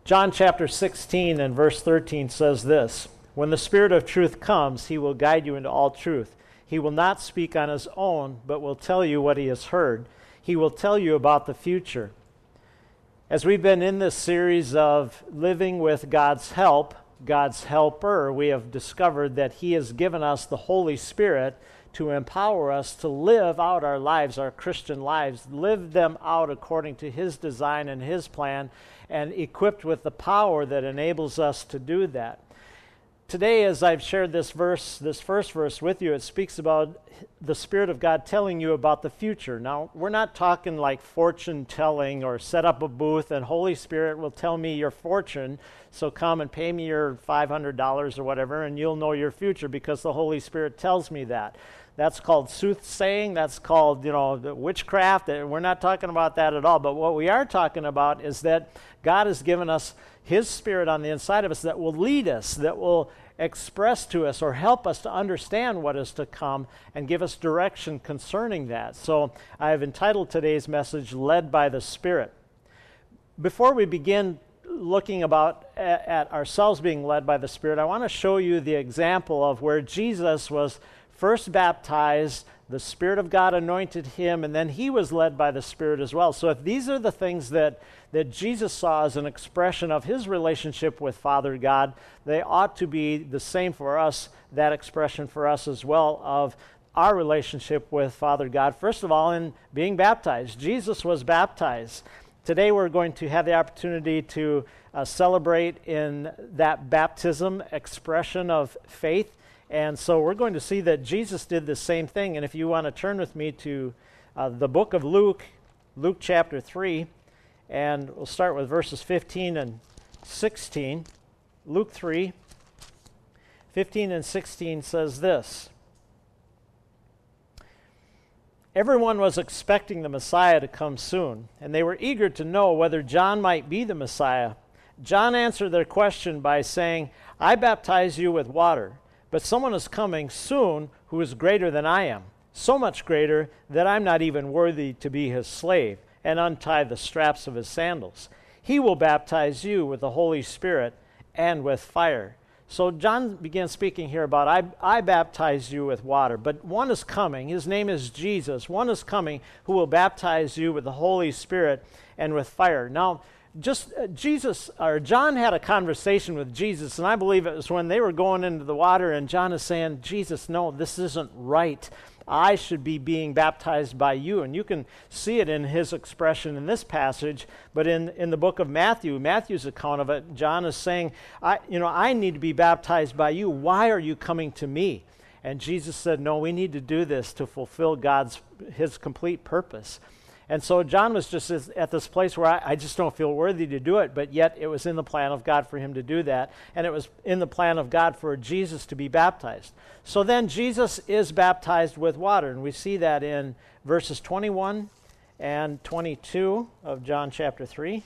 John chapter 16 and verse 13 says this, "When the Spirit of truth comes, he will guide you into all truth. He will not speak on his own, but will tell you what he has heard. He will tell you about the future." As we've been in this series of living with God's help, God's helper, we have discovered that he has given us the Holy Spirit to empower us to live out our lives, our Christian lives, live them out according to his design and his plan, and equipped with the power that enables us to do that. Today, as I've shared this first verse with you, it speaks about the Spirit of God telling you about the future. Now, we're not talking like fortune telling or set up a booth and Holy Spirit will tell me your fortune, so come and pay me your $500 or whatever and you'll know your future because the Holy Spirit tells me that. That's called soothsaying. That's called, witchcraft. We're not talking about that at all. But what we are talking about is that God has given us his Spirit on the inside of us that will lead us, that will express to us or help us to understand what is to come and give us direction concerning that. So I have entitled today's message, Led by the Spirit. Before we begin looking at ourselves being led by the Spirit, I want to show you the example of where Jesus was first baptized, the Spirit of God anointed him, and then he was led by the Spirit as well. So if these are the things that Jesus saw as an expression of his relationship with Father God, they ought to be the same for us, that expression for us as well of our relationship with Father God. First of all, in being baptized. Jesus was baptized. Today we're going to have the opportunity to celebrate in that baptism expression of faith. And so we're going to see that Jesus did the same thing. And if you want to turn with me to the book of Luke, Luke chapter 3, and we'll start with verses 15 and 16. Luke 3, 15 and 16 says this, "Everyone was expecting the Messiah to come soon, and they were eager to know whether John might be the Messiah. John answered their question by saying, 'I baptize you with water, but someone is coming soon who is greater than I am, so much greater that I'm not even worthy to be his slave and untie the straps of his sandals. He will baptize you with the Holy Spirit and with fire.'" So John begins speaking here about, I baptize you with water, but one is coming. His name is Jesus. One is coming who will baptize you with the Holy Spirit and with fire. Now, John had a conversation with Jesus, and I believe it was when they were going into the water, and John is saying, "Jesus, no, this isn't right. I should be being baptized by you." And you can see it in his expression in this passage, but in the book of Matthew's account of it, John is saying, I need to be baptized by you. Why are you coming to me? And Jesus said, "No, we need to do this to fulfill his complete purpose." And so John was just at this place where I just don't feel worthy to do it, but yet it was in the plan of God for him to do that, and it was in the plan of God for Jesus to be baptized. So then Jesus is baptized with water, and we see that in verses 21 and 22 of John chapter 3.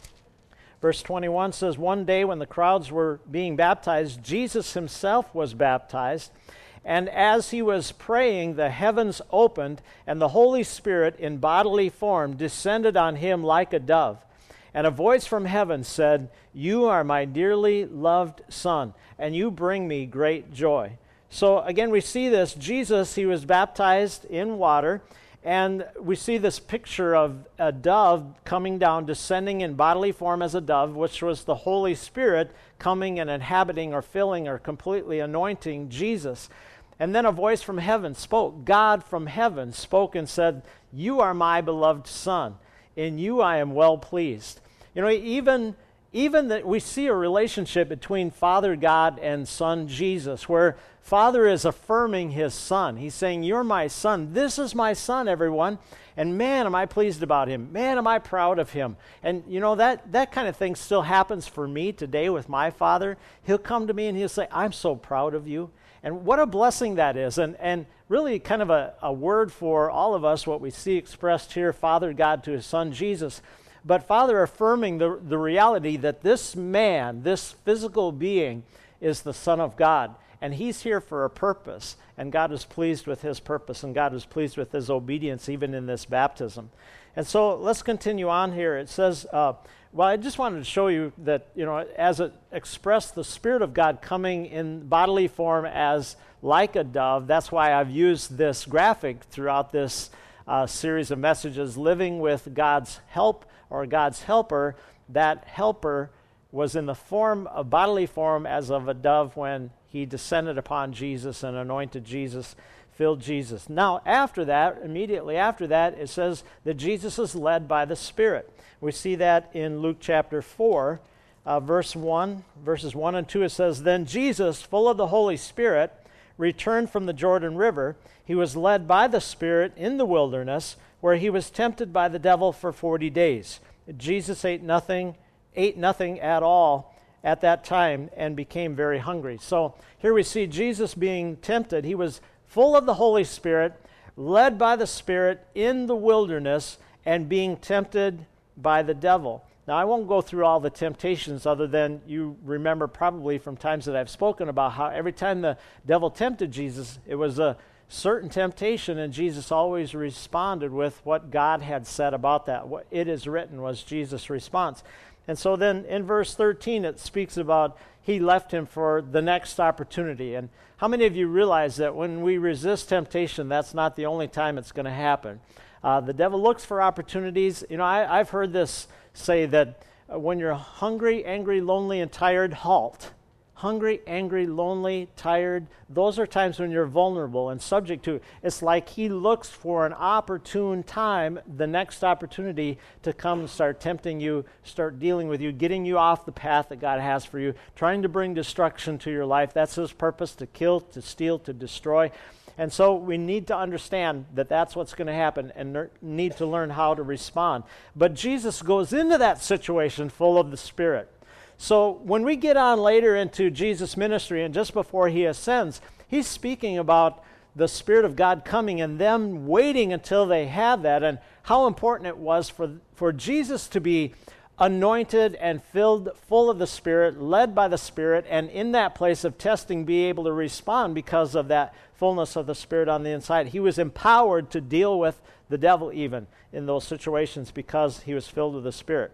Verse 21 says, "One day when the crowds were being baptized, Jesus himself was baptized. And as he was praying, the heavens opened, and the Holy Spirit in bodily form descended on him like a dove. And a voice from heaven said, 'You are my dearly loved Son, and you bring me great joy.'" So again, we see this. Jesus, he was baptized in water, and we see this picture of a dove coming down, descending in bodily form as a dove, which was the Holy Spirit coming and inhabiting or filling or completely anointing Jesus. And then a voice from heaven spoke. God from heaven spoke and said, "You are my beloved Son. In you I am well pleased." Even that we see a relationship between Father God and Son Jesus, where Father is affirming his Son. He's saying, "You're my Son. This is my Son, everyone. And man, am I pleased about him. Man, am I proud of him." And that kind of thing still happens for me today with my Father. He'll come to me and he'll say, "I'm so proud of you." And what a blessing that is, and really kind of a word for all of us, what we see expressed here, Father God to his Son Jesus. But Father affirming the reality that this man, this physical being, is the Son of God. And he's here for a purpose, and God is pleased with his purpose, and God is pleased with his obedience even in this baptism. And so let's continue on here. It says, well, I just wanted to show you that, as it expressed the Spirit of God coming in bodily form as like a dove. That's why I've used this graphic throughout this series of messages, living with God's help or God's helper. That helper was in the form of bodily form as of a dove when he descended upon Jesus and anointed Jesus, filled Jesus. Now, after that, immediately after that, it says that Jesus is led by the Spirit. We see that in Luke chapter 4, verses 1 and 2. It says, "Then Jesus, full of the Holy Spirit, returned from the Jordan River. He was led by the Spirit in the wilderness, where he was tempted by the devil for 40 days. Jesus ate nothing at all at that time and became very hungry." So here we see Jesus being tempted. He was full of the Holy Spirit, led by the Spirit in the wilderness, and being tempted by the devil. Now, I won't go through all the temptations other than you remember probably from times that I've spoken about how every time the devil tempted Jesus, it was a certain temptation, and Jesus always responded with what God had said about that. What it is written was Jesus' response. And so then in verse 13, it speaks about he left him for the next opportunity. And how many of you realize that when we resist temptation, that's not the only time it's going to happen? The devil looks for opportunities. I've heard this say that when you're hungry, angry, lonely, and tired, halt. Hungry, angry, lonely, tired, those are times when you're vulnerable and subject to. It's like he looks for an opportune time, the next opportunity to come and start tempting you, start dealing with you, getting you off the path that God has for you, trying to bring destruction to your life. That's his purpose, to kill, to steal, to destroy. And so we need to understand that that's what's going to happen and need to learn how to respond. But Jesus goes into that situation full of the Spirit. So when we get on later into Jesus' ministry and just before he ascends, he's speaking about the Spirit of God coming and them waiting until they have that, and how important it was for Jesus to be anointed and filled full of the Spirit, led by the Spirit, and in that place of testing be able to respond because of that fullness of the Spirit on the inside. He was empowered to deal with the devil even in those situations because he was filled with the Spirit.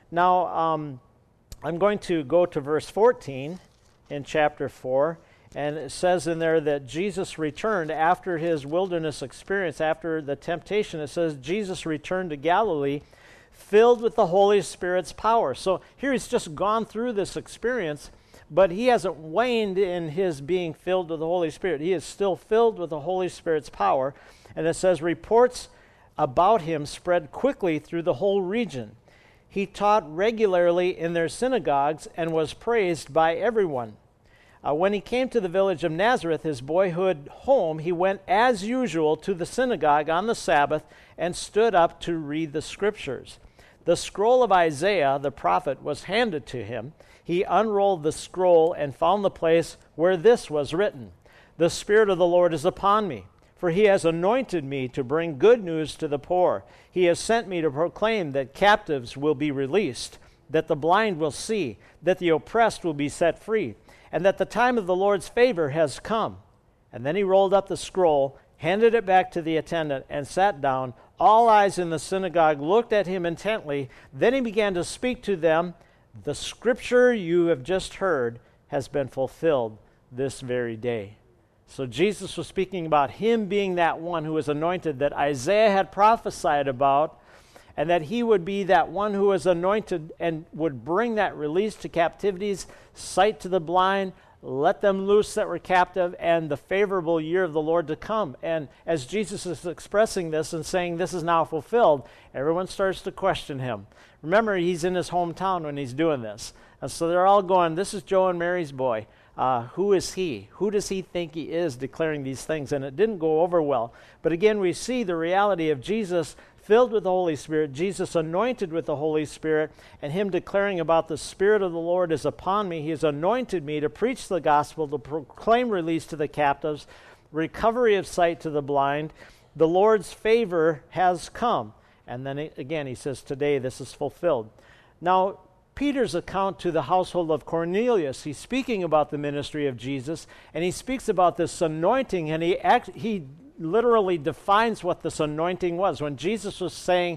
Now, I'm going to go to verse 14 in chapter 4, and it says in there that Jesus returned after his wilderness experience, after the temptation. It says Jesus returned to Galilee filled with the Holy Spirit's power. So here he's just gone through this experience, but he hasn't waned in his being filled with the Holy Spirit. He is still filled with the Holy Spirit's power. And it says reports about him spread quickly through the whole region. He taught regularly in their synagogues and was praised by everyone. When he came to the village of Nazareth, his boyhood home, he went as usual to the synagogue on the Sabbath and stood up to read the Scriptures. The scroll of Isaiah, the prophet, was handed to him. He unrolled the scroll and found the place where this was written, "The Spirit of the Lord is upon me, for he has anointed me to bring good news to the poor. He has sent me to proclaim that captives will be released, that the blind will see, that the oppressed will be set free, and that the time of the Lord's favor has come." And then he rolled up the scroll, handed it back to the attendant, and sat down. All eyes in the synagogue looked at him intently. Then he began to speak to them, "The scripture you have just heard has been fulfilled this very day." So Jesus was speaking about him being that one who was anointed that Isaiah had prophesied about, and that he would be that one who was anointed and would bring that release to captivities, sight to the blind, let them loose that were captive, and the favorable year of the Lord to come. And as Jesus is expressing this and saying this is now fulfilled, everyone starts to question him. Remember, he's in his hometown when he's doing this. And so they're all going, "This is Joe and Mary's boy. Who is he? Who does he think he is declaring these things?" And it didn't go over well. But again, we see the reality of Jesus filled with the Holy Spirit, Jesus anointed with the Holy Spirit, and him declaring about the Spirit of the Lord is upon me. He has anointed me to preach the gospel, to proclaim release to the captives, recovery of sight to the blind. The Lord's favor has come. And then again, he says, today this is fulfilled. Now, Peter's account to the household of Cornelius, he's speaking about the ministry of Jesus, and he speaks about this anointing, and he literally defines what this anointing was. When Jesus was saying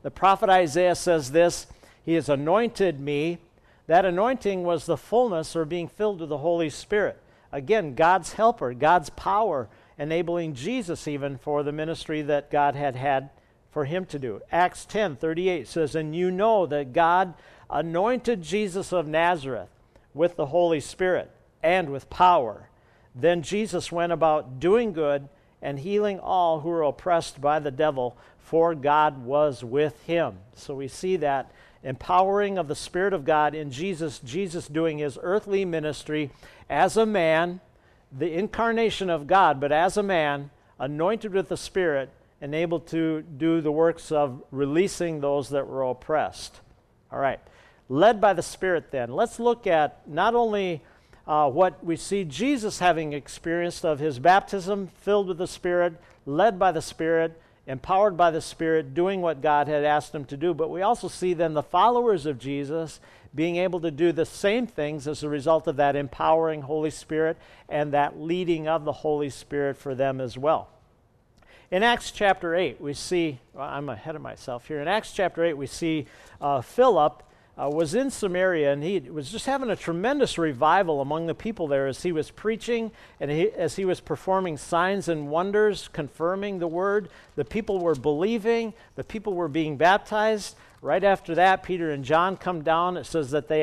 The prophet Isaiah says this, he has anointed me. That anointing was the fullness or being filled with the Holy Spirit. Again, God's helper, God's power, enabling Jesus even for the ministry that God had for him to do. Acts 10:38 says, and you know that God anointed Jesus of Nazareth with the Holy Spirit and with power. Then Jesus went about doing good and healing all who were oppressed by the devil, for God was with him. So we see that empowering of the Spirit of God in Jesus, Jesus doing his earthly ministry as a man, the incarnation of God, but as a man, anointed with the Spirit, and able to do the works of releasing those that were oppressed. All right, led by the Spirit then. Let's look at not only what we see Jesus having experienced of his baptism, filled with the Spirit, led by the Spirit, empowered by the Spirit, doing what God had asked him to do. But we also see then the followers of Jesus being able to do the same things as a result of that empowering Holy Spirit and that leading of the Holy Spirit for them as well. In Acts chapter 8, we see, well, I'm ahead of myself here. In Acts chapter 8, we see Philip was in Samaria, and he was just having a tremendous revival among the people there as he was preaching and as he was performing signs and wonders, confirming the word. The people were believing. The people were being baptized. Right after that, Peter and John come down. It says that they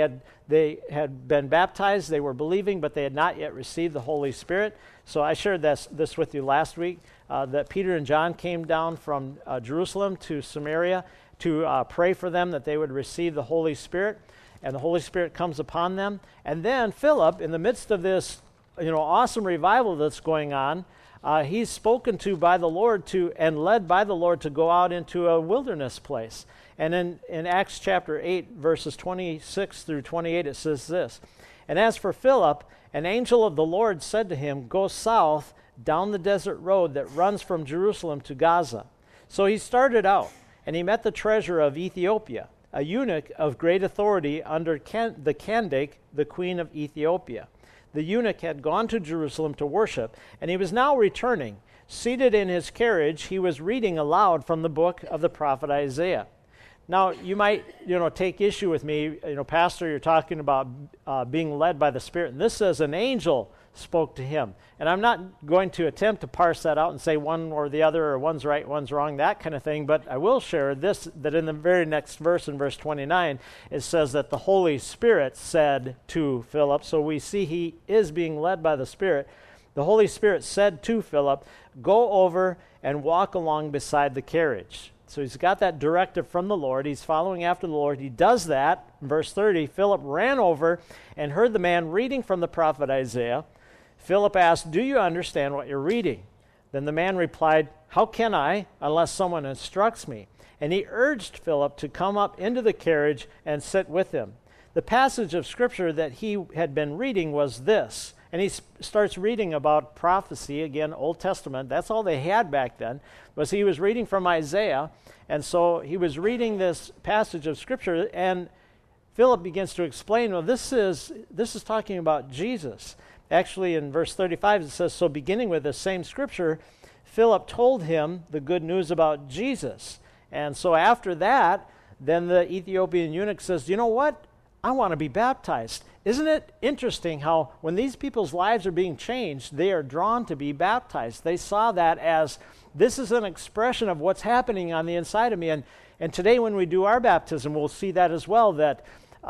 had been baptized. They were believing, but they had not yet received the Holy Spirit. So I shared this with you last week, that Peter and John came down from Jerusalem to Samaria to pray for them that they would receive the Holy Spirit, and the Holy Spirit comes upon them. And then Philip, in the midst of this awesome revival that's going on, he's spoken to by the Lord and led by the Lord to go out into a wilderness place. And in Acts chapter 8, verses 26 through 28, it says this, and as for Philip, an angel of the Lord said to him, go south down the desert road that runs from Jerusalem to Gaza. So he started out, and he met the treasurer of Ethiopia, a eunuch of great authority under the Candace, the queen of Ethiopia. The eunuch had gone to Jerusalem to worship, and he was now returning. Seated in his carriage, he was reading aloud from the book of the prophet Isaiah. Now, you might, take issue with me, Pastor, you're talking about being led by the Spirit. And this says an angel spoke to him. And I'm not going to attempt to parse that out and say one or the other, or one's right, one's wrong, that kind of thing. But I will share this, that in the very next verse, in verse 29, it says that the Holy Spirit said to Philip. So we see he is being led by the Spirit. The Holy Spirit said to Philip, go over and walk along beside the carriage. So he's got that directive from the Lord. He's following after the Lord. He does that. In verse 30, Philip ran over and heard the man reading from the prophet Isaiah. Philip asked, do you understand what you're reading? Then the man replied, how can I unless someone instructs me? And he urged Philip to come up into the carriage and sit with him. The passage of Scripture that he had been reading was this. And he starts reading about prophecy, again, Old Testament. That's all they had back then, was he was reading from Isaiah. And so he was reading this passage of Scripture, and Philip begins to explain, well, this is talking about Jesus. Actually, in verse 35, it says, so beginning with the same Scripture, Philip told him the good news about Jesus. And so after that, then the Ethiopian eunuch says, you know what? I want to be baptized. Isn't it interesting how when these people's lives are being changed, they are drawn to be baptized? They saw that as this is an expression of what's happening on the inside of me. And today when we do our baptism, we'll see that as well, that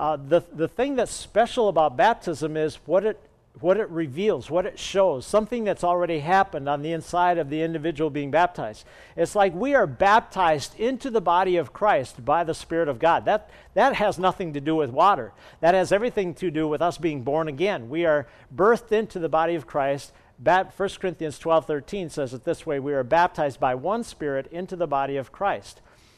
the thing that's special about baptism is what it reveals, what it shows, something that's already happened on the inside of the individual being baptized. It's like we are baptized into the body of Christ by the Spirit of God. That has nothing to do with water. That has everything to do with us being born again. We are birthed into the body of Christ. 1 Corinthians 12:13 says it this way, we are baptized by one Spirit into the body of Christ.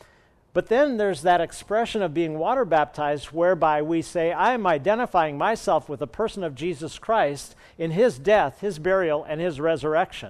But then there's that expression of being water baptized whereby we say, I am identifying myself with the person of Jesus Christ in his death, his burial, and his resurrection.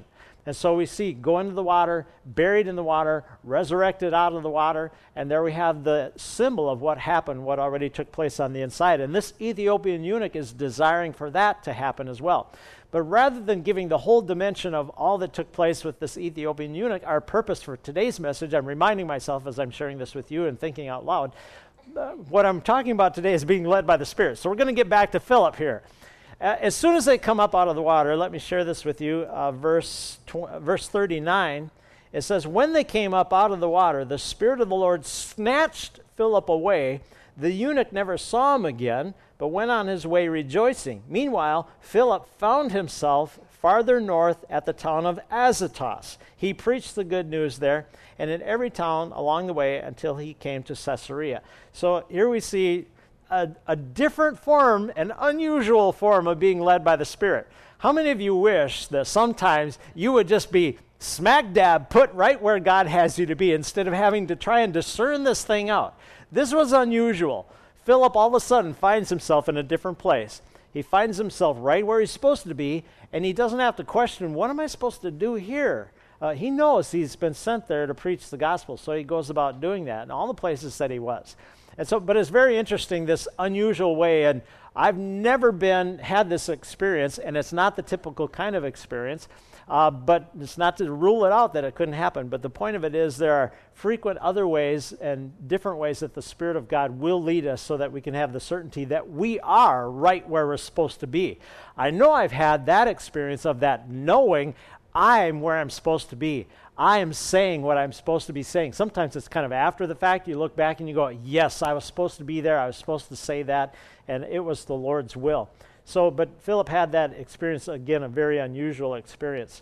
And so we see go into the water, buried in the water, resurrected out of the water, and there we have the symbol of what happened, what already took place on the inside. And this Ethiopian eunuch is desiring for that to happen as well. But rather than giving the whole dimension of all that took place with this Ethiopian eunuch, our purpose for today's message, I'm reminding myself as I'm sharing this with you and thinking out loud, what I'm talking about today is being led by the Spirit. So we're going to get back to Philip here. As soon as they come up out of the water, let me share this with you, verse 39, it says, when they came up out of the water, the Spirit of the Lord snatched Philip away. The eunuch never saw him again, but went on his way rejoicing. Meanwhile, Philip found himself farther north at the town of Azotus. He preached the good news there, and in every town along the way until he came to Caesarea. So here we see a different form, an unusual form of being led by the Spirit. How many of you wish that sometimes you would just be smack dab put right where God has you to be instead of having to try and discern this thing out? This was unusual. Philip all of a sudden finds himself in a different place. He finds himself right where he's supposed to be, and he doesn't have to question, what am I supposed to do here? He knows he's been sent there to preach the gospel, so he goes about doing that in all the places that he was. And so, but it's very interesting, this unusual way, and I've never had this experience, and it's not the typical kind of experience, but it's not to rule it out that it couldn't happen. But the point of it is there are frequent other ways and different ways that the Spirit of God will lead us so that we can have the certainty that we are right where we're supposed to be. I know I've had that experience of that knowing I'm where I'm supposed to be. I am saying what I'm supposed to be saying. Sometimes it's kind of after the fact. You look back and you go, yes, I was supposed to be there. I was supposed to say that, and it was the Lord's will. So, but Philip had that experience, again, a very unusual experience.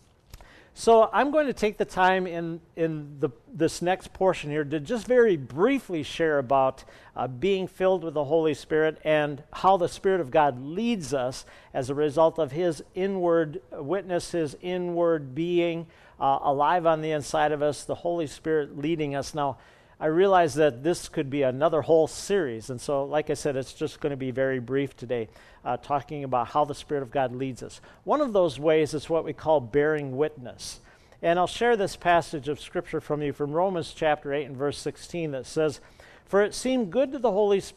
So I'm going to take the time in this next portion here to just very briefly share about being filled with the Holy Spirit and how the Spirit of God leads us as a result of His inward witness, His inward being alive on the inside of us, the Holy Spirit leading us. Now, I realize that this could be another whole series, and so, like I said, it's just going to be very brief today, talking about how the Spirit of God leads us. One of those ways is what we call bearing witness. And I'll share this passage of Scripture from you from Romans chapter 8 and verse 16 that says, for it seemed good to the Romans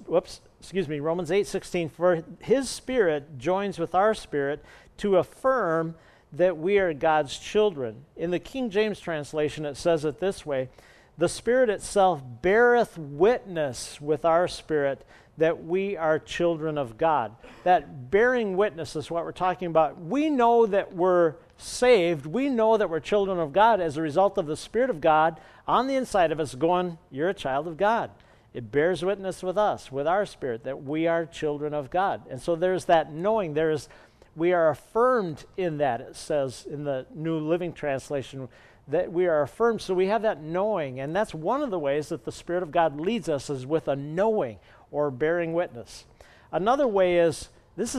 8:16, for His Spirit joins with our spirit to affirm that we are God's children. In the King James translation, it says it this way, the Spirit itself beareth witness with our spirit that we are children of God. That bearing witness is what we're talking about. We know that we're saved. We know that we're children of God as a result of the Spirit of God on the inside of us going, you're a child of God. It bears witness with us, with our spirit, that we are children of God. And so there's that knowing. We are affirmed in that, it says in the New Living Translation, that we are affirmed. So we have that knowing, and that's one of the ways that the Spirit of God leads us, is with a knowing or bearing witness. Another way is,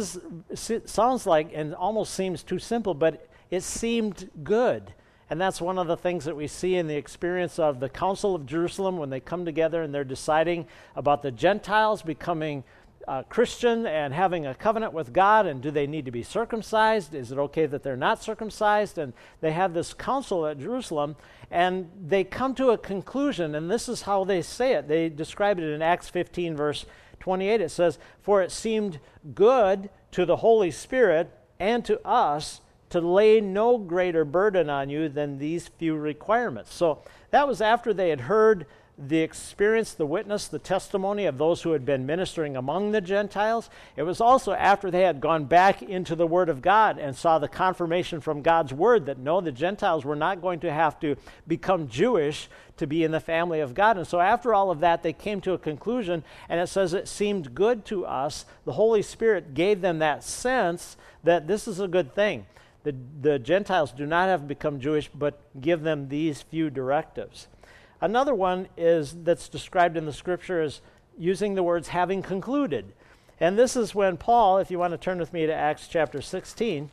it sounds like, and almost seems too simple, but it seemed good. And that's one of the things that we see in the experience of the Council of Jerusalem when they come together and they're deciding about the Gentiles becoming Christian and having a covenant with God, and do they need to be circumcised? Is it okay that they're not circumcised? And they have this council at Jerusalem, and they come to a conclusion, and this is how they say it. They describe it in Acts 15, verse 28. It says, for it seemed good to the Holy Spirit and to us to lay no greater burden on you than these few requirements. So that was after they had heard the experience, the witness, the testimony of those who had been ministering among the Gentiles. It was also after they had gone back into the Word of God and saw the confirmation from God's Word that no, the Gentiles were not going to have to become Jewish to be in the family of God. And so after all of that, they came to a conclusion, and it says it seemed good to us. The Holy Spirit gave them that sense that this is a good thing. The Gentiles do not have to become Jewish, but give them these few directives. Another one that's described in the Scripture is using the words having concluded. And this is when Paul, if you want to turn with me to Acts chapter 16,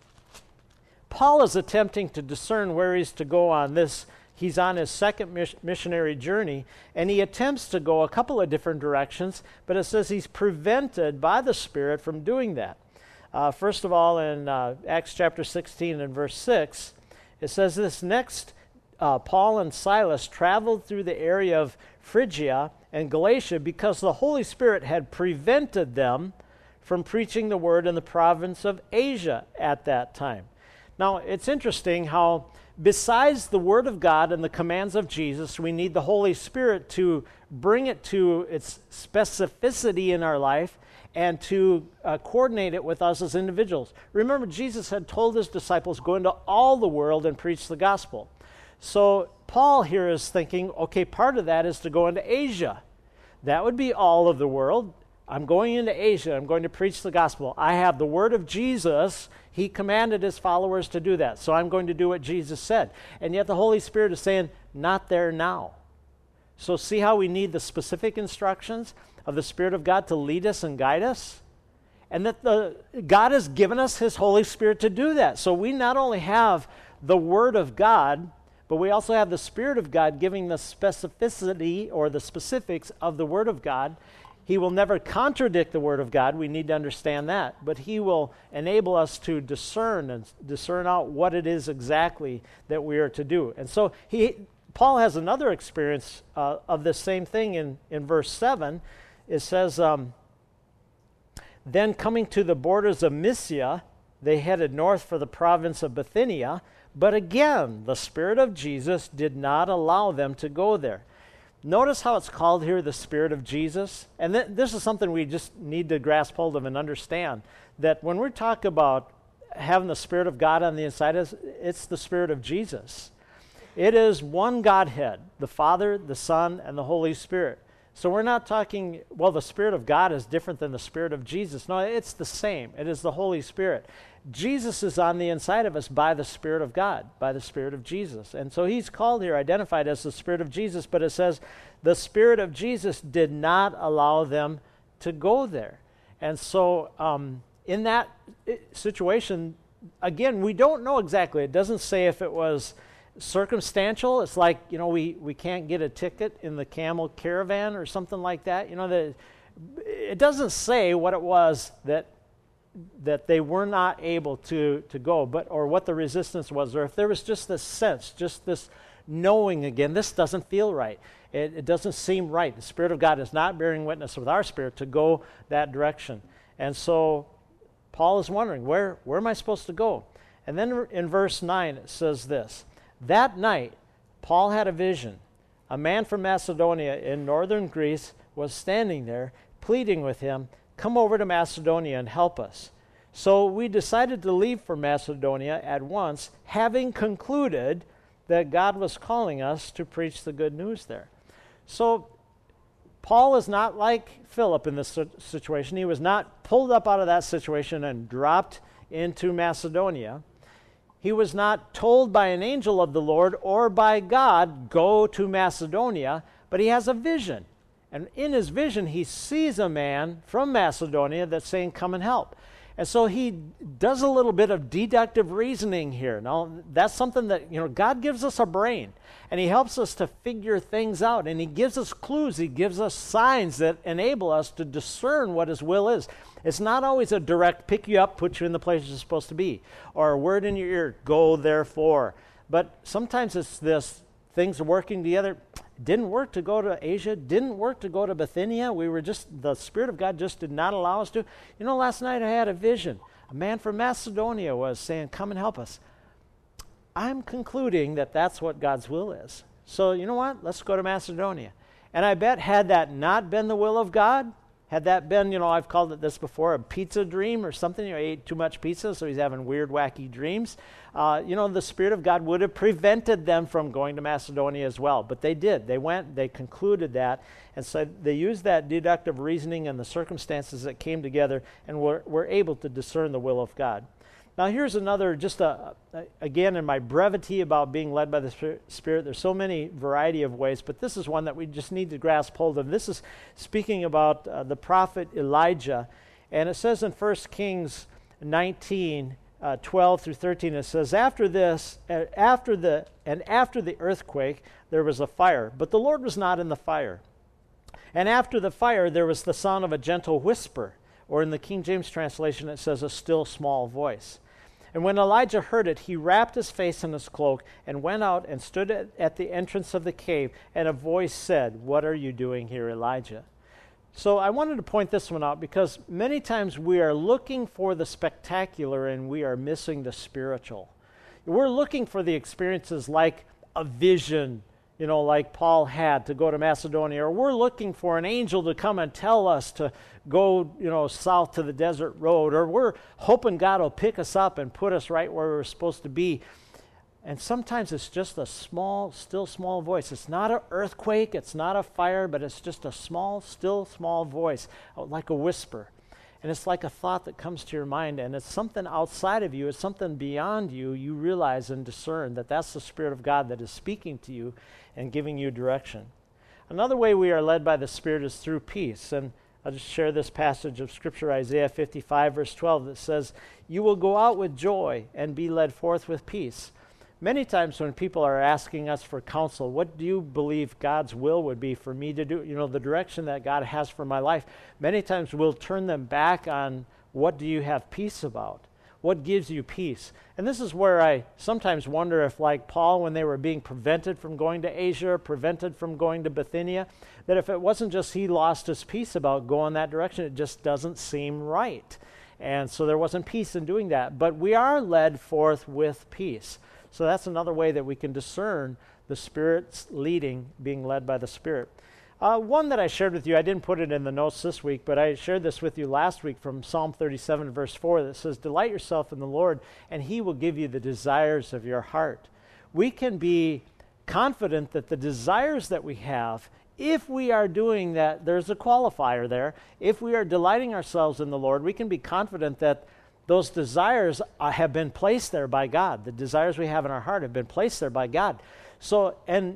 Paul is attempting to discern where he's to go on this. He's on his second missionary journey, and he attempts to go a couple of different directions, but it says he's prevented by the Spirit from doing that. First of all, in Acts chapter 16 and verse 6, It says this, next, Paul and Silas traveled through the area of Phrygia and Galatia because the Holy Spirit had prevented them from preaching the word in the province of Asia at that time. Now, it's interesting how besides the word of God and the commands of Jesus, we need the Holy Spirit to bring it to its specificity in our life and to coordinate it with us as individuals. Remember, Jesus had told his disciples, go into all the world and preach the gospel. So Paul here is thinking, okay, part of that is to go into Asia. That would be all of the world. I'm going into Asia. I'm going to preach the gospel. I have the word of Jesus. He commanded his followers to do that. So I'm going to do what Jesus said. And yet the Holy Spirit is saying, not there now. So see how we need the specific instructions of the Spirit of God to lead us and guide us? And that God has given us his Holy Spirit to do that. So we not only have the word of God, but we also have the Spirit of God giving the specificity or the specifics of the word of God. He will never contradict the word of God. We need to understand that. But he will enable us to discern out what it is exactly that we are to do. And so Paul has another experience of this same thing in verse 7. It says, then coming to the borders of Mysia, they headed north for the province of Bithynia. But again, the Spirit of Jesus did not allow them to go there. Notice how it's called here the Spirit of Jesus. And this is something we just need to grasp hold of and understand, that when we talk about having the Spirit of God on the inside of us, it's the Spirit of Jesus. It is one Godhead, the Father, the Son, and the Holy Spirit. So we're not talking, well, the Spirit of God is different than the Spirit of Jesus. No, it's the same. It is the Holy Spirit. Jesus is on the inside of us by the Spirit of God, by the Spirit of Jesus. And so he's called here, identified as the Spirit of Jesus, but it says the Spirit of Jesus did not allow them to go there. And so in that situation, again, we don't know exactly. It doesn't say if it was circumstantial. It's like, we can't get a ticket in the camel caravan or something like that. It doesn't say what it was that they were not able to go, or what the resistance was, or if there was just this sense, just this knowing again, this doesn't feel right. It doesn't seem right. The Spirit of God is not bearing witness with our spirit to go that direction. And so Paul is wondering, where am I supposed to go? And then in verse 9 it says this, that night Paul had a vision. A man from Macedonia in northern Greece was standing there pleading with him, come over to Macedonia and help us. So we decided to leave for Macedonia at once, having concluded that God was calling us to preach the good news there. So Paul is not like Philip in this situation. He was not pulled up out of that situation and dropped into Macedonia. He was not told by an angel of the Lord or by God, go to Macedonia, but he has a vision. And in his vision, he sees a man from Macedonia that's saying, come and help. And so he does a little bit of deductive reasoning here. Now, that's something that, God gives us a brain, and he helps us to figure things out, and he gives us clues, he gives us signs that enable us to discern what his will is. It's not always a direct pick you up, put you in the place you're supposed to be, or a word in your ear, go therefore. But sometimes it's this, things are working together. Didn't work to go to Asia, didn't work to go to Bithynia. The Spirit of God just did not allow us to. Last night I had a vision. A man from Macedonia was saying, come and help us. I'm concluding that that's what God's will is. So you know what? Let's go to Macedonia. And I bet had that not been the will of God, had that been, I've called it this before, a pizza dream or something, he ate too much pizza, so he's having weird, wacky dreams. The Spirit of God would have prevented them from going to Macedonia as well. But they did. They went, they concluded that, and so they used that deductive reasoning and the circumstances that came together and were able to discern the will of God. Now here's another, again, in my brevity about being led by the Spirit, there's so many variety of ways, but this is one that we just need to grasp hold of. This is speaking about the prophet Elijah, and it says in 1 Kings 19, 12 through 13, it says, after the earthquake, there was a fire, but the Lord was not in the fire. And after the fire, there was the sound of a gentle whisper, or in the King James translation, it says a still small voice. And when Elijah heard it, he wrapped his face in his cloak and went out and stood at the entrance of the cave. And a voice said, "What are you doing here, Elijah?" So I wanted to point this one out because many times we are looking for the spectacular and we are missing the spiritual. We're looking for the experiences like a vision, like Paul had to go to Macedonia, or we're looking for an angel to come and tell us to go, south to the desert road, or we're hoping God will pick us up and put us right where we're supposed to be. And sometimes it's just a small, still small voice. It's not an earthquake, it's not a fire, but it's just a small, still small voice, like a whisper. And it's like a thought that comes to your mind, and it's something outside of you, it's something beyond you. You realize and discern that that's the Spirit of God that is speaking to you and giving you direction. Another way we are led by the Spirit is through peace. And I'll just share this passage of Scripture, Isaiah 55, verse 12, that says, "You will go out with joy and be led forth with peace." Many times when people are asking us for counsel, what do you believe God's will would be for me to do? The direction that God has for my life. Many times we'll turn them back on, what do you have peace about? What gives you peace? And this is where I sometimes wonder if, like Paul, when they were being prevented from going to Asia, prevented from going to Bithynia, that if it wasn't just he lost his peace about going that direction, it just doesn't seem right. And so there wasn't peace in doing that. But we are led forth with peace. So that's another way that we can discern the Spirit's leading, being led by the Spirit. One that I shared with you, I didn't put it in the notes this week, but I shared this with you last week from Psalm 37, verse 4, that says, "Delight yourself in the Lord, and he will give you the desires of your heart." We can be confident that the desires that we have, if we are doing that, there's a qualifier there. If we are delighting ourselves in the Lord, we can be confident that those desires have been placed there by God. The desires we have in our heart have been placed there by God. So,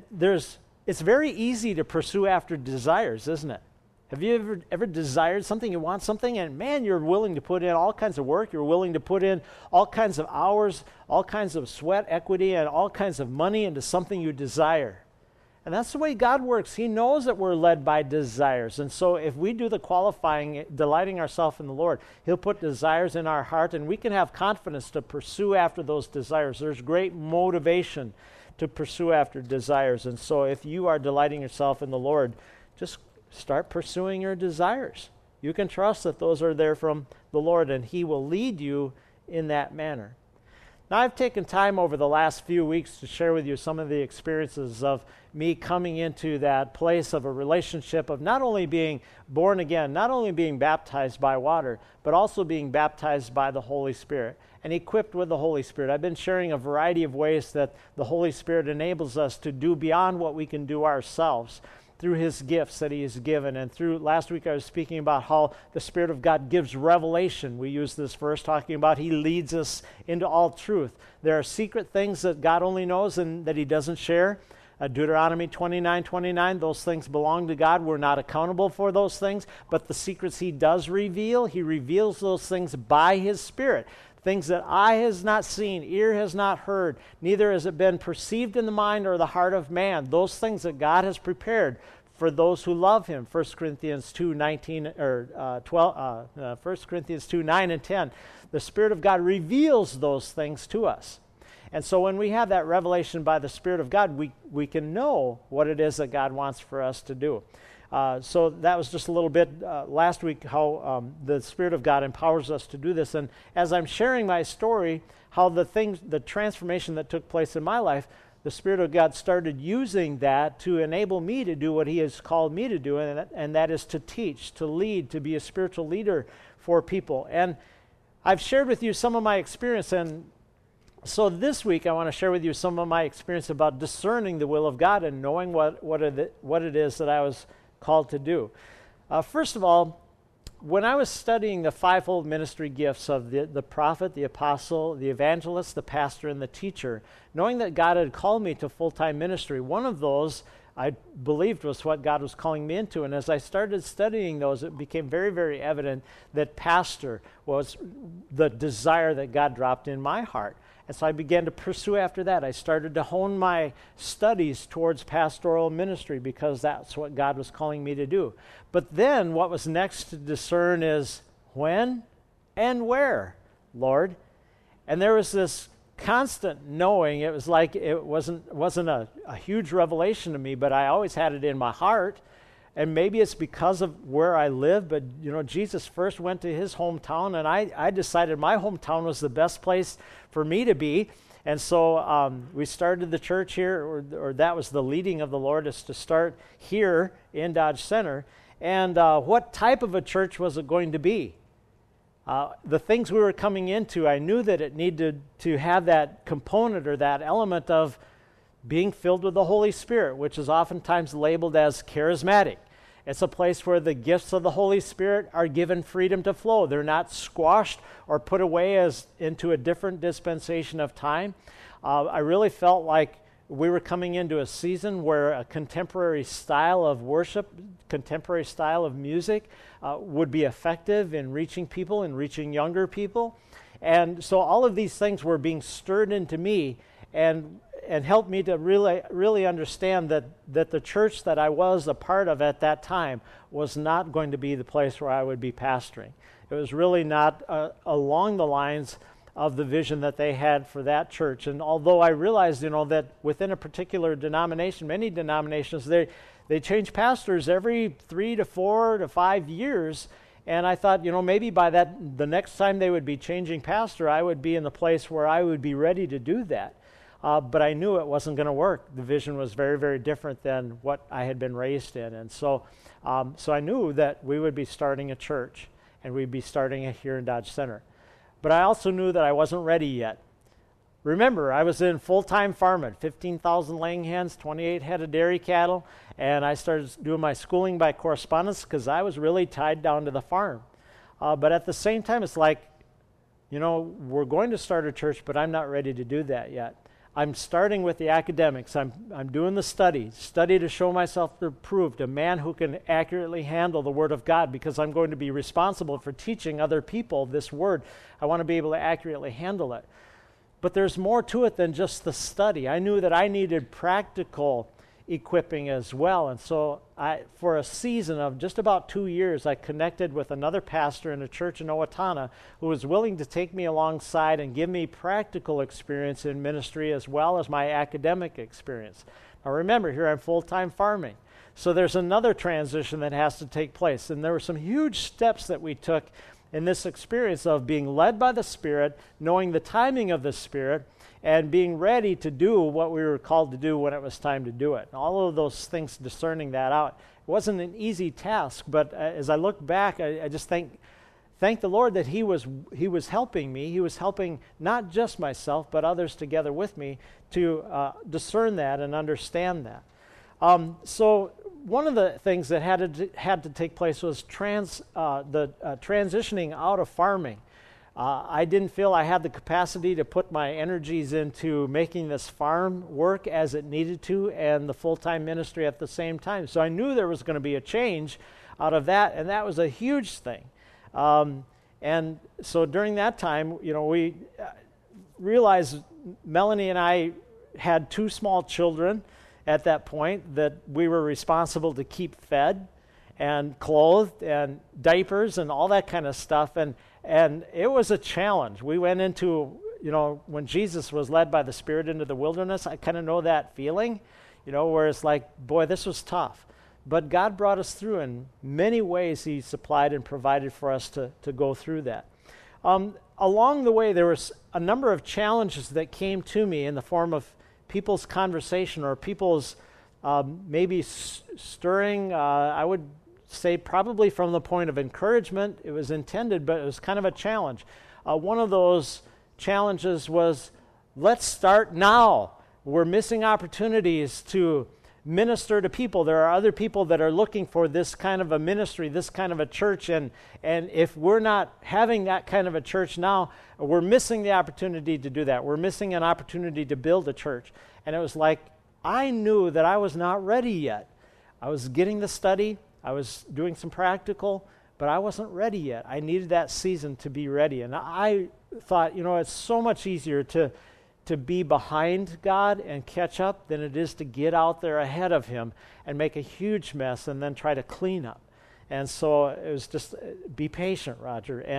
it's very easy to pursue after desires, isn't it? Have you ever desired something, you want something, and man, you're willing to put in all kinds of work, you're willing to put in all kinds of hours, all kinds of sweat equity, and all kinds of money into something you desire. And that's the way God works. He knows that we're led by desires. And so if we do the qualifying, delighting ourselves in the Lord, he'll put desires in our heart, and we can have confidence to pursue after those desires. There's great motivation to pursue after desires. And so if you are delighting yourself in the Lord, just start pursuing your desires. You can trust that those are there from the Lord, and he will lead you in that manner. Now, I've taken time over the last few weeks to share with you some of the experiences of me coming into that place of a relationship of not only being born again, not only being baptized by water, but also being baptized by the Holy Spirit and equipped with the Holy Spirit. I've been sharing a variety of ways that the Holy Spirit enables us to do beyond what we can do ourselves through his gifts that he has given. And through last week I was speaking about how the Spirit of God gives revelation. We used this verse talking about he leads us into all truth. There are secret things that God only knows and that he doesn't share. Deuteronomy 29:29, those things belong to God. We're not accountable for those things, but the secrets he does reveal, he reveals those things by his Spirit. Things that eye has not seen, ear has not heard, neither has it been perceived in the mind or the heart of man. Those things that God has prepared for those who love him. 1 Corinthians 2:9 and 10. The Spirit of God reveals those things to us. And so when we have that revelation by the Spirit of God, we can know what it is that God wants for us to do. So that was just a little bit last week how the Spirit of God empowers us to do this. And as I'm sharing my story, how the transformation that took place in my life, the Spirit of God started using that to enable me to do what he has called me to do, and that is to teach, to lead, to be a spiritual leader for people. And I've shared with you some of my experience, and so this week I want to share with you some of my experience about discerning the will of God and knowing what it is that I was called to do. First of all, when I was studying the fivefold ministry gifts of the prophet, the apostle, the evangelist, the pastor, and the teacher, knowing that God had called me to full-time ministry, one of those I believed was what God was calling me into. And as I started studying those, it became very, very evident that pastor was the desire that God dropped in my heart. And so I began to pursue after that. I started to hone my studies towards pastoral ministry because that's what God was calling me to do. But then what was next to discern is when and where, Lord. And there was this constant knowing. It was like it wasn't a huge revelation to me, but I always had it in my heart. And maybe it's because of where I live, but Jesus first went to his hometown, and I decided my hometown was the best place for me to be. And so we started the church here, or that was the leading of the Lord, is to start here in Dodge Center. And what type of a church was it going to be? The things we were coming into, I knew that it needed to have that component or that element of being filled with the Holy Spirit, which is oftentimes labeled as charismatic. It's a place where the gifts of the Holy Spirit are given freedom to flow. They're not squashed or put away as into a different dispensation of time. I really felt like we were coming into a season where a contemporary style of worship, contemporary style of music would be effective in reaching people and reaching younger people. And so all of these things were being stirred into me and helped me to really understand that the church that I was a part of at that time was not going to be the place where I would be pastoring. It was really not along the lines of the vision that they had for that church. And although I realized, that within a particular denomination, many denominations, they change pastors every 3 to 4 to 5 years. And I thought, maybe by the next time they would be changing pastor, I would be in the place where I would be ready to do that. But I knew it wasn't going to work. The vision was very, very different than what I had been raised in. And so I knew that we would be starting a church, and we'd be starting it here in Dodge Center. But I also knew that I wasn't ready yet. Remember, I was in full-time farming, 15,000 laying hens, 28 head of dairy cattle, and I started doing my schooling by correspondence because I was really tied down to the farm. But at the same time, it's like, we're going to start a church, but I'm not ready to do that yet. I'm starting with the academics. I'm doing the study to show myself approved, a man who can accurately handle the Word of God, because I'm going to be responsible for teaching other people this Word. I want to be able to accurately handle it. But there's more to it than just the study. I knew that I needed practical equipping as well. And so for a season of just about 2 years, I connected with another pastor in a church in Owatonna who was willing to take me alongside and give me practical experience in ministry as well as my academic experience. Now remember, here I'm full-time farming. So there's another transition that has to take place. And there were some huge steps that we took in this experience of being led by the Spirit, knowing the timing of the Spirit, and being ready to do what we were called to do when it was time to do it. And all of those things, discerning that out. It wasn't an easy task, but as I look back, I just thank the Lord that He was helping me. He was helping not just myself, but others together with me to discern that and understand that. So one of the things that had to take place was transitioning out of farming. I didn't feel I had the capacity to put my energies into making this farm work as it needed to and the full-time ministry at the same time. So I knew there was going to be a change out of that, and that was a huge thing. And so during that time, we realized Melanie and I had 2 small children at that point that we were responsible to keep fed and clothed and diapers and all that kind of stuff. And it was a challenge. We went into, when Jesus was led by the Spirit into the wilderness, I kind of know that feeling, where it's like, boy, this was tough. But God brought us through in many ways. He supplied and provided for us to go through that. Along the way, there was a number of challenges that came to me in the form of people's conversation or people's maybe stirring, I would say probably from the point of encouragement. It was intended, but it was kind of a challenge. One of those challenges was, let's start now. We're missing opportunities to minister to people. There are other people that are looking for this kind of a ministry, this kind of a church, and if we're not having that kind of a church now, we're missing the opportunity to do that. We're missing an opportunity to build a church. And it was like, I knew that I was not ready yet. I was getting the study, I was doing some practical, but I wasn't ready yet. I needed that season to be ready. And I thought, it's so much easier to be behind God and catch up than it is to get out there ahead of Him and make a huge mess and then try to clean up. And so it was just, be patient, Roger, and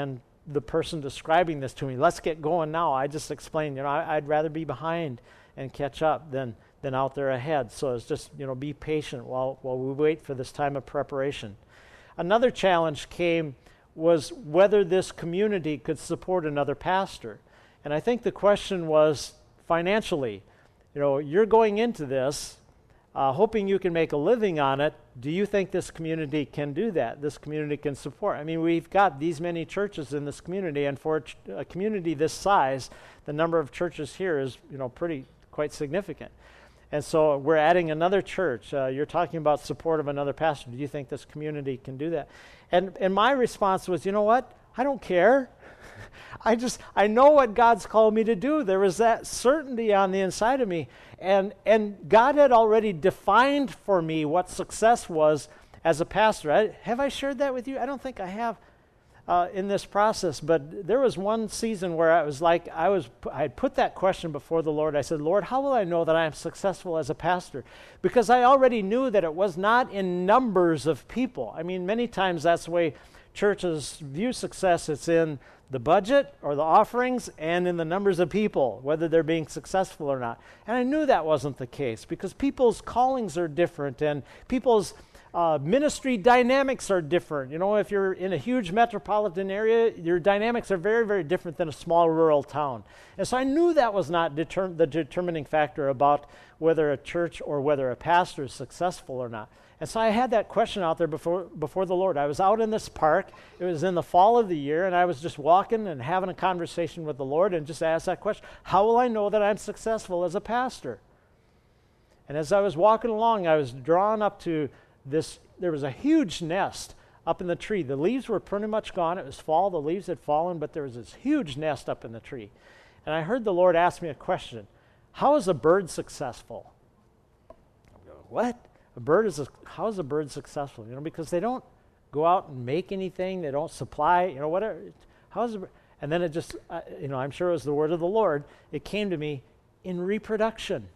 the person describing this to me, let's get going now. I just explained, I'd rather be behind and catch up than out there ahead. So it's just, be patient while we wait for this time of preparation. Another challenge was whether this community could support another pastor. And I think the question was financially. You're going into this hoping you can make a living on it. Do you think this community can do that? This community can support? I mean, we've got these many churches in this community, and for a community this size, the number of churches here is, quite significant. And so we're adding another church. You're talking about support of another pastor. Do you think this community can do that? And my response was, you know what? I don't care. I know what God's called me to do. There was that certainty on the inside of me. And God had already defined for me what success was as a pastor. Have I shared that with you? I don't think I have in this process. But there was one season where I was like, I had put that question before the Lord. I said, Lord, how will I know that I am successful as a pastor? Because I already knew that it was not in numbers of people. I mean, many times that's the way churches view success. It's in the budget or the offerings and in the numbers of people, whether they're being successful or not. And I knew that wasn't the case because people's callings are different and people's ministry dynamics are different. If you're in a huge metropolitan area, your dynamics are very, very different than a small rural town. And so I knew that was not the determining factor about whether a church or whether a pastor is successful or not. And so I had that question out there before the Lord. I was out in this park. It was in the fall of the year, and I was just walking and having a conversation with the Lord and just asked that question, how will I know that I'm successful as a pastor? And as I was walking along, I was drawn up to this. There was a huge nest up in the tree. The leaves were pretty much gone. It was fall. The leaves had fallen, but there was this huge nest up in the tree. And I heard the Lord ask me a question. How is a bird successful? I go, what? How is a bird successful? Because they don't go out and make anything. They don't supply, whatever. And then it just, I'm sure it was the word of the Lord. It came to me in reproduction.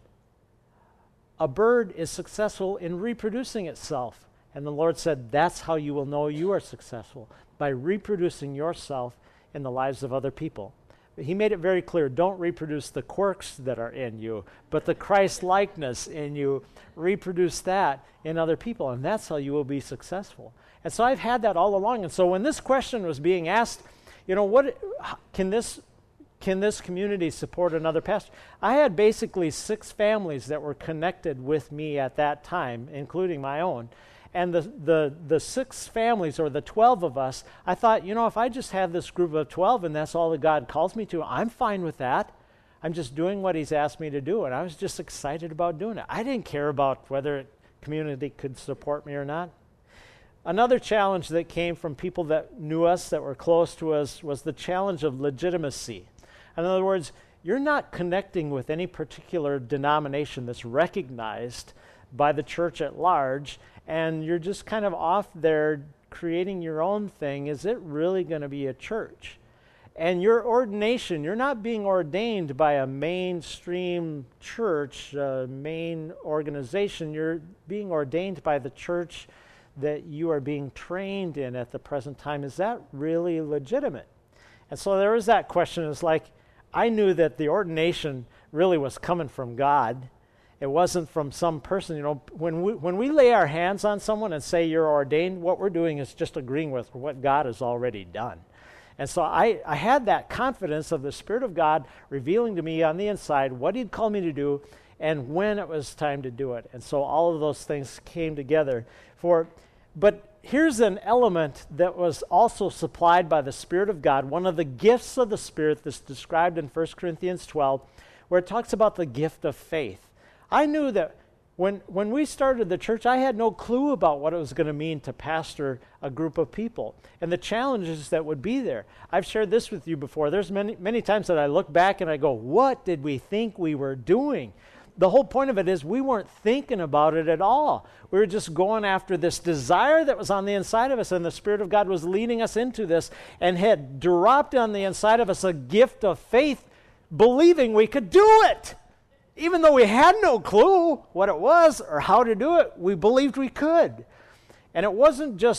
A bird is successful in reproducing itself. And the Lord said, that's how you will know you are successful, by reproducing yourself in the lives of other people. He made it very clear, don't reproduce the quirks that are in you, but the Christ-likeness in you, reproduce that in other people, and that's how you will be successful. And so I've had that all along. And so when this question was being asked, what can this community support another pastor? I had basically 6 families that were connected with me at that time, including my own. And the 6 families, or the 12 of us, I thought, if I just have this group of 12 and that's all that God calls me to, I'm fine with that. I'm just doing what he's asked me to do. And I was just excited about doing it. I didn't care about whether community could support me or not. Another challenge that came from people that knew us, that were close to us, was the challenge of legitimacy. In other words, you're not connecting with any particular denomination that's recognized by the church at large, and you're just kind of off there creating your own thing. Is it really going to be a church? And your ordination, you're not being ordained by a mainstream church, main organization. You're being ordained by the church that you are being trained in at the present time. Is that really legitimate? And so there was that question. It's like, I knew that the ordination really was coming from God. It wasn't from some person. When we lay our hands on someone and say you're ordained, what we're doing is just agreeing with what God has already done. And so I had that confidence of the Spirit of God revealing to me on the inside what he'd called me to do and when it was time to do it. And so all of those things came together. But here's an element that was also supplied by the Spirit of God, one of the gifts of the Spirit that's described in 1 Corinthians 12, where it talks about the gift of faith. I knew that when we started the church, I had no clue about what it was going to mean to pastor a group of people and the challenges that would be there. I've shared this with you before. There's many times that I look back and I go, what did we think we were doing? The whole point of it is we weren't thinking about it at all. We were just going after this desire that was on the inside of us, and the Spirit of God was leading us into this and had dropped on the inside of us a gift of faith, believing we could do it. Even though we had no clue what it was or how to do it, we believed we could. And it wasn't just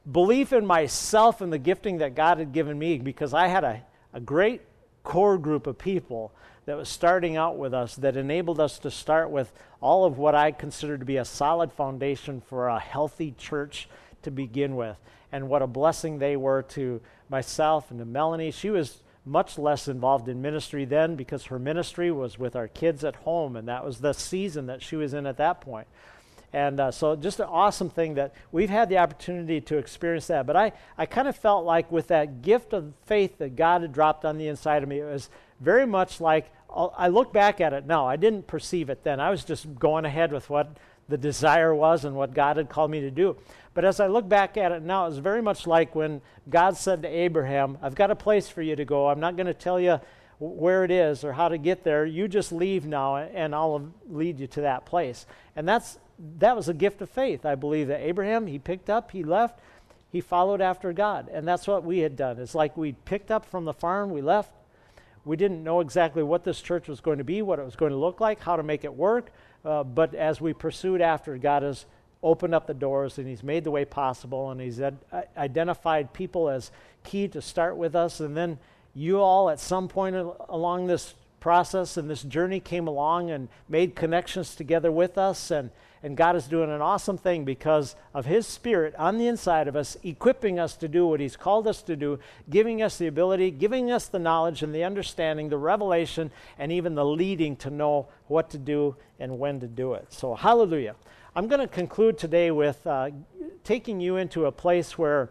belief in myself and the gifting that God had given me, because I had a great core group of people that was starting out with us that enabled us to start with all of what I consider to be a solid foundation for a healthy church to begin with. And what a blessing they were to myself and to Melanie. She was much less involved in ministry then because her ministry was with our kids at home, and that was the season that she was in at that point. And so just an awesome thing that we've had the opportunity to experience that. But I kind of felt like with that gift of faith that God had dropped on the inside of me, it was very much like, I look back at it now. I didn't perceive it then. I was just going ahead with what the desire was and what God had called me to do. But as I look back at it now, it's very much like when God said to Abraham, I've got a place for you to go. I'm not going to tell you where it is or how to get there. You just leave now, and I'll lead you to that place. And that was a gift of faith. I believe that Abraham, he picked up, he left, he followed after God. And that's what we had done. It's like we picked up from the farm, we left. We didn't know exactly what this church was going to be, what it was going to look like, how to make it work. But as we pursued after, God has opened up the doors, and he's made the way possible, and he's identified people as key to start with us. And then you all at some point along this process and this journey came along and made connections together with us, and God is doing an awesome thing because of his Spirit on the inside of us, equipping us to do what he's called us to do, giving us the ability, giving us the knowledge and the understanding, the revelation, and even the leading to know what to do and when to do it. So hallelujah. I'm going to conclude today with taking you into a place where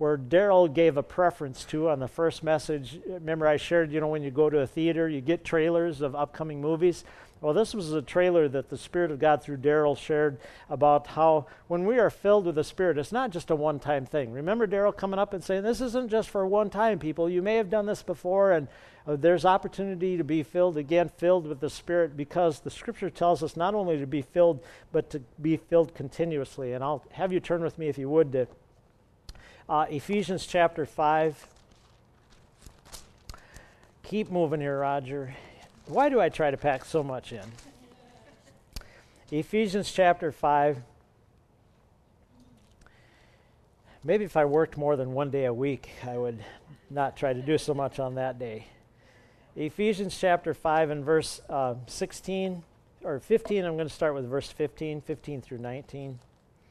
Daryl gave a preference to on the first message. Remember I shared, when you go to a theater, you get trailers of upcoming movies. Well, this was a trailer that the Spirit of God through Daryl shared about how when we are filled with the Spirit, it's not just a one-time thing. Remember Daryl coming up and saying, this isn't just for one time, people. You may have done this before, and there's opportunity to be filled with the Spirit, because the Scripture tells us not only to be filled, but to be filled continuously. And I'll have you turn with me, if you would, to Ephesians chapter 5. Keep moving here, Roger. Why do I try to pack so much in? Ephesians chapter 5. Maybe if I worked more than one day a week, I would not try to do so much on that day. Ephesians chapter 5 and verse 16, or 15, I'm going to start with verse 15 through 19.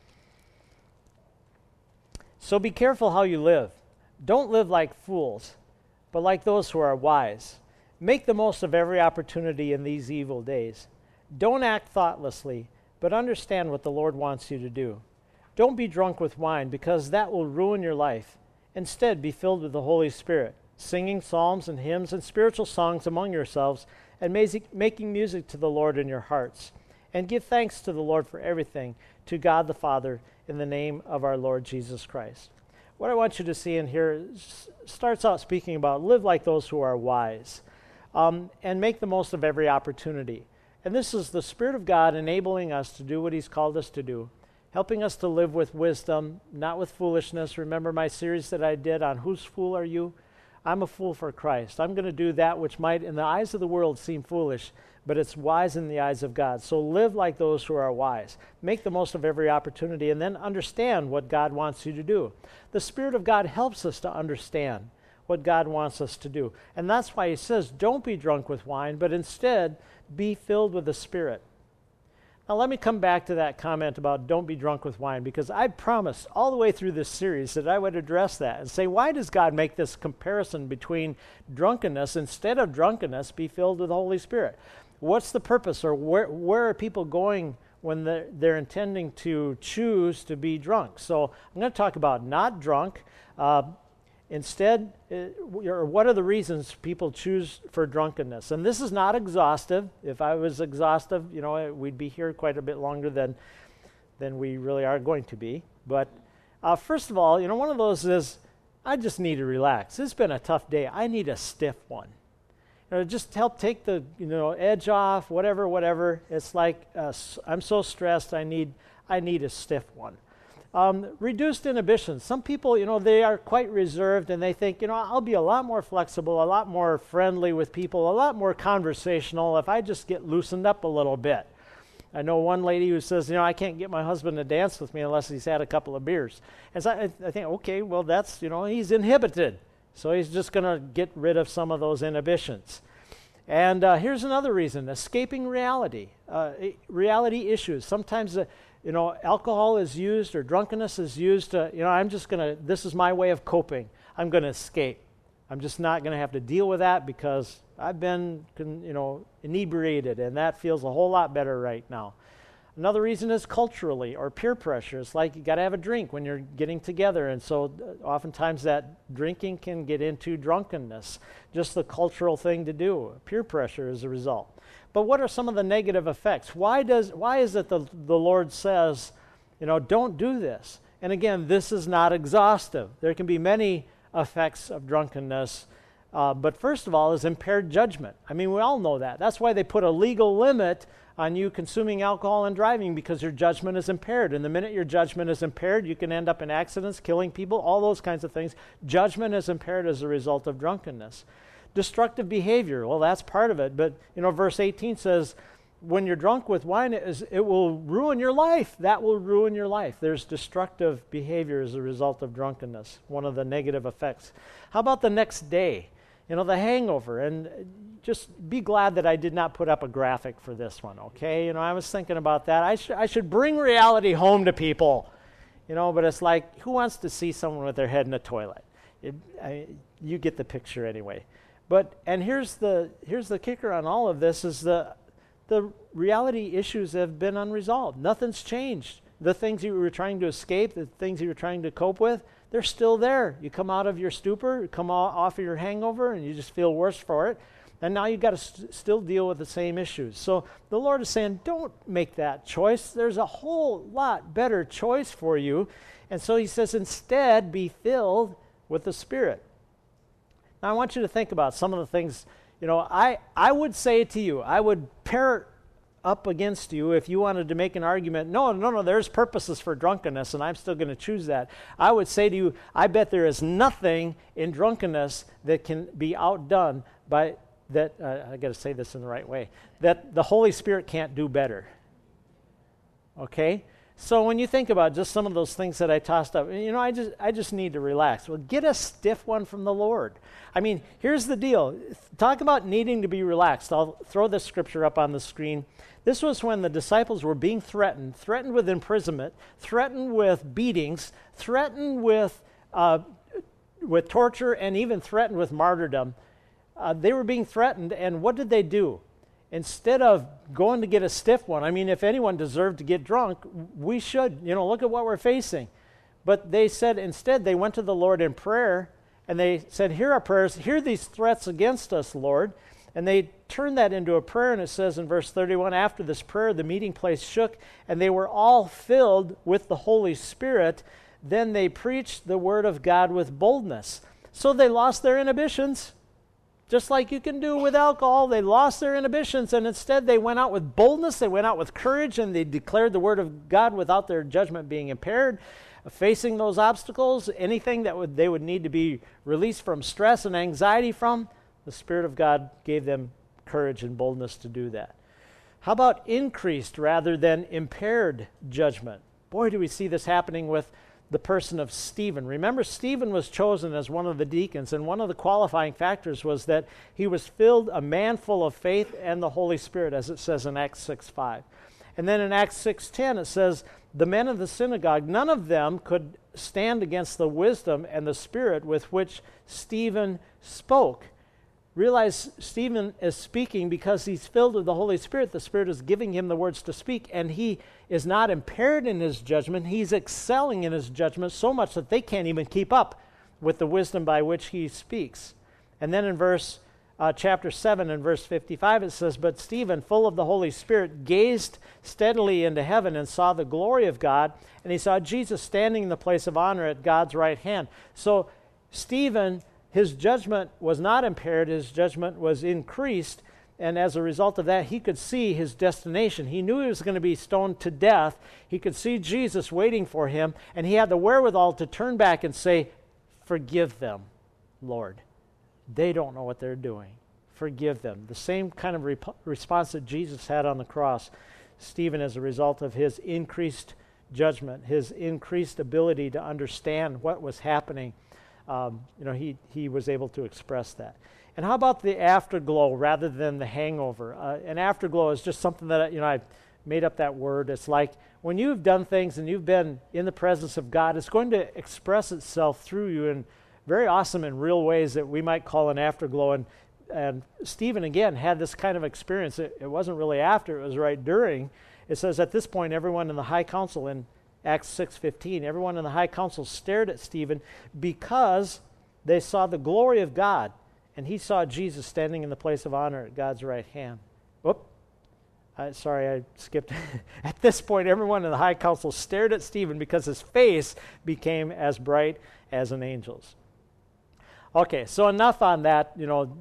So be careful how you live. Don't live like fools, but like those who are wise. Make the most of every opportunity in these evil days. Don't act thoughtlessly, but understand what the Lord wants you to do. Don't be drunk with wine, because that will ruin your life. Instead, be filled with the Holy Spirit, singing psalms and hymns and spiritual songs among yourselves, and making music to the Lord in your hearts. And give thanks to the Lord for everything, to God the Father, in the name of our Lord Jesus Christ. What I want you to see in here starts out speaking about live like those who are wise, and make the most of every opportunity. And this is the Spirit of God enabling us to do what he's called us to do, helping us to live with wisdom, not with foolishness. Remember my series that I did on Whose Fool Are You? I'm a fool for Christ. I'm going to do that which might in the eyes of the world seem foolish, but it's wise in the eyes of God. So live like those who are wise. Make the most of every opportunity, and then understand what God wants you to do. The Spirit of God helps us to understand what God wants us to do. And that's why he says, don't be drunk with wine, but instead be filled with the Spirit. Now let me come back to that comment about don't be drunk with wine, because I promised all the way through this series that I would address that and say, why does God make this comparison between drunkenness? Instead of drunkenness, be filled with the Holy Spirit. What's the purpose, or where are people going when they're intending to choose to be drunk? So I'm going to talk about not drunk. Instead, or what are the reasons people choose for drunkenness? And this is not exhaustive. If I was exhaustive, we'd be here quite a bit longer than we really are going to be. But first of all, one of those is, I just need to relax. It's been a tough day. I need a stiff one. Just help take the edge off, whatever. It's like I'm so stressed, I need a stiff one. Reduced inhibitions. Some people, they are quite reserved, and they think, I'll be a lot more flexible, a lot more friendly with people, a lot more conversational if I just get loosened up a little bit. I know one lady who says, I can't get my husband to dance with me unless he's had a couple of beers. And so I think, okay, well, that's, he's inhibited. So he's just going to get rid of some of those inhibitions. And here's another reason, escaping reality, reality issues. Sometimes, alcohol is used or drunkenness is used to, this is my way of coping. I'm going to escape. I'm just not going to have to deal with that because I've been, inebriated, and that feels a whole lot better right now. Another reason is culturally or peer pressure. It's like you got to have a drink when you're getting together, and so oftentimes that drinking can get into drunkenness. Just the cultural thing to do. Peer pressure is a result. But what are some of the negative effects? Why is it the Lord says, don't do this? And again, this is not exhaustive. There can be many effects of drunkenness. But first of all is impaired judgment. I mean, we all know that. That's why they put a legal limit on you consuming alcohol and driving, because your judgment is impaired. And the minute your judgment is impaired, you can end up in accidents, killing people, all those kinds of things. Judgment is impaired as a result of drunkenness. Destructive behavior, well, that's part of it. But, verse 18 says, when you're drunk with wine, it will ruin your life. That will ruin your life. There's destructive behavior as a result of drunkenness, one of the negative effects. How about the next day? The hangover. And just be glad that I did not put up a graphic for this one, okay? I was thinking about that. I should bring reality home to people, but it's like, who wants to see someone with their head in a toilet? You get the picture anyway. And here's the kicker on all of this is the reality issues have been unresolved. Nothing's changed. The things you were trying to escape, the things you were trying to cope with, they're still there. You come out of your stupor, you come off of your hangover, and you just feel worse for it. And now you've got to still deal with the same issues. So the Lord is saying, don't make that choice. There's a whole lot better choice for you. And so he says, instead, be filled with the Spirit. Now I want you to think about some of the things, I would say to you, I would pair up against you if you wanted to make an argument, no, there's purposes for drunkenness, and I'm still going to choose that. I would say to you, I bet there is nothing in drunkenness that can be outdone by that, I got to say this in the right way, that the Holy Spirit can't do better. Okay? So when you think about just some of those things that I tossed up, I just need to relax. Well, get a stiff one from the Lord. I mean, here's the deal. Talk about needing to be relaxed. I'll throw this scripture up on the screen. This was when the disciples were being threatened with imprisonment, threatened with beatings, threatened with torture, and even threatened with martyrdom. They were being threatened, and what did they do? Instead of going to get a stiff one, I mean, if anyone deserved to get drunk, we should, look at what we're facing. But they said instead, they went to the Lord in prayer, and they said, hear our prayers, hear these threats against us, Lord. And they turned that into a prayer, and it says in verse 31, after this prayer, the meeting place shook, and they were all filled with the Holy Spirit. Then they preached the word of God with boldness. So they lost their inhibitions. Just like you can do with alcohol, they lost their inhibitions, and instead they went out with boldness, they went out with courage, and they declared the word of God without their judgment being impaired, facing those obstacles, anything that they would need to be released from stress and anxiety from. The Spirit of God gave them courage and boldness to do that. How about increased rather than impaired judgment? Boy, do we see this happening with the person of Stephen. Remember, Stephen was chosen as one of the deacons, and one of the qualifying factors was that he was filled, a man full of faith and the Holy Spirit, as it says in Acts 6:5. And then in Acts 6:10, it says, the men of the synagogue, none of them could stand against the wisdom and the spirit with which Stephen spoke. Realize Stephen is speaking because he's filled with the Holy Spirit. The Spirit is giving him the words to speak, and he is not impaired in his judgment. He's excelling in his judgment so much that they can't even keep up with the wisdom by which he speaks. And then in chapter 7 and verse 55, it says, but Stephen, full of the Holy Spirit, gazed steadily into heaven and saw the glory of God, and he saw Jesus standing in the place of honor at God's right hand. So Stephen, his judgment was not impaired, his judgment was increased, and as a result of that, he could see his destination. He knew he was going to be stoned to death. He could see Jesus waiting for him, and he had the wherewithal to turn back and say, forgive them, Lord. They don't know what they're doing. Forgive them. The same kind of response that Jesus had on the cross. Stephen as a result of his increased judgment, his increased ability to understand what was happening. He was able to express that. And how about the afterglow rather than the hangover? An afterglow is just something that, I made up that word. It's like when you've done things and you've been in the presence of God, it's going to express itself through you in very awesome and real ways that we might call an afterglow. And Stephen, again, had this kind of experience. It wasn't really after, it was right during. It says, at this point, everyone in the high council, in Acts 6:15, everyone in the high council stared at Stephen because they saw the glory of God, and he saw Jesus standing in the place of honor at God's right hand. Whoop. Sorry, I skipped. At this point, everyone in the high council stared at Stephen because his face became as bright as an angel's. Okay, so enough on that.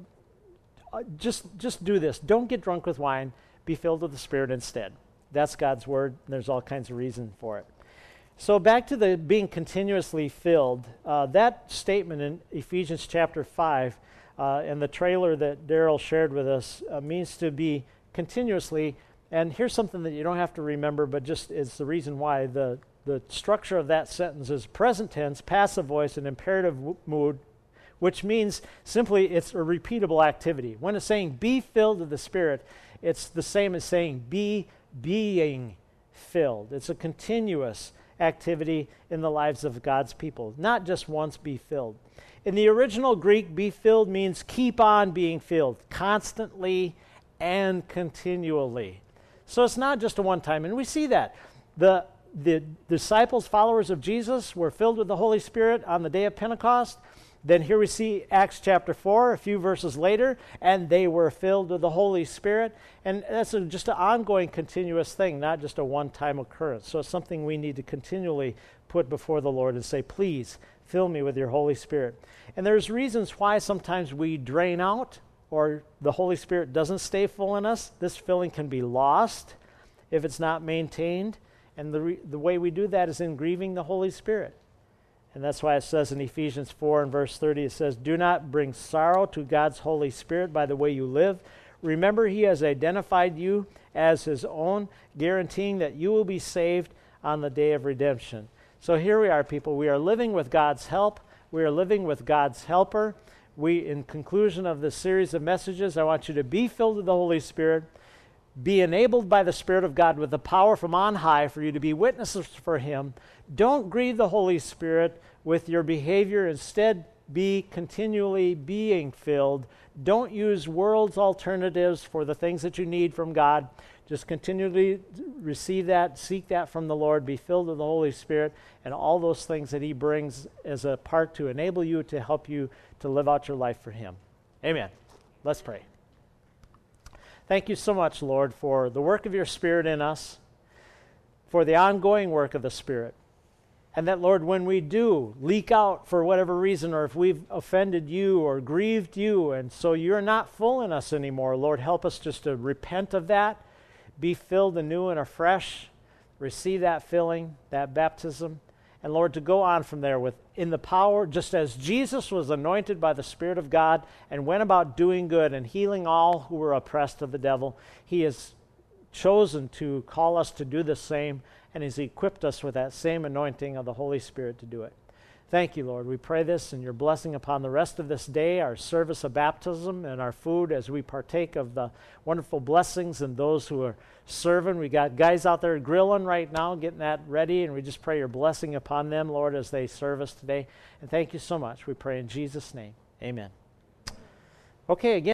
Just do this. Don't get drunk with wine. Be filled with the Spirit instead. That's God's word. There's all kinds of reason for it. So back to the being continuously filled. That statement in Ephesians chapter 5 and the trailer that Daryl shared with us means to be continuously. And here's something that you don't have to remember, but just is the reason why. The structure of that sentence is present tense, passive voice, and imperative mood, which means simply it's a repeatable activity. When it's saying be filled with the Spirit, it's the same as saying being filled. It's a continuous activity in the lives of God's people, not just once be filled. In the original Greek, be filled means keep on being filled, constantly and continually. So it's not just a one-time, and we see that. The disciples, followers of Jesus, were filled with the Holy Spirit on the day of Pentecost. Then here we see Acts chapter 4, a few verses later, and they were filled with the Holy Spirit. And that's just an ongoing, continuous thing, not just a one-time occurrence. So it's something we need to continually put before the Lord and say, please, fill me with your Holy Spirit. And there's reasons why sometimes we drain out or the Holy Spirit doesn't stay full in us. This filling can be lost if it's not maintained. And the way we do that is in grieving the Holy Spirit. And that's why it says in Ephesians 4 and verse 30, it says, do not bring sorrow to God's Holy Spirit by the way you live. Remember, he has identified you as his own, guaranteeing that you will be saved on the day of redemption. So here we are, people. We are living with God's help. We are living with God's helper. In conclusion of this series of messages, I want you to be filled with the Holy Spirit, be enabled by the Spirit of God with the power from on high for you to be witnesses for him. Don't grieve the Holy Spirit with your behavior. Instead, be continually being filled. Don't use world's alternatives for the things that you need from God. Just continually receive that, seek that from the Lord, be filled with the Holy Spirit, and all those things that he brings as a part to enable you, to help you to live out your life for him. Amen. Let's pray. Thank you so much, Lord, for the work of your Spirit in us, for the ongoing work of the Spirit. And that, Lord, when we do leak out for whatever reason, or if we've offended you or grieved you, and so you're not full in us anymore, Lord, help us just to repent of that, be filled anew and afresh, receive that filling, that baptism, and Lord, to go on from there in the power, just as Jesus was anointed by the Spirit of God and went about doing good and healing all who were oppressed of the devil. He has chosen to call us to do the same, and he's equipped us with that same anointing of the Holy Spirit to do it. Thank you, Lord. We pray this and your blessing upon the rest of this day, our service of baptism, and our food as we partake of the wonderful blessings and those who are serving. We got guys out there grilling right now, getting that ready, and we just pray your blessing upon them, Lord, as they serve us today. And thank you so much. We pray in Jesus' name. Amen. Okay, again.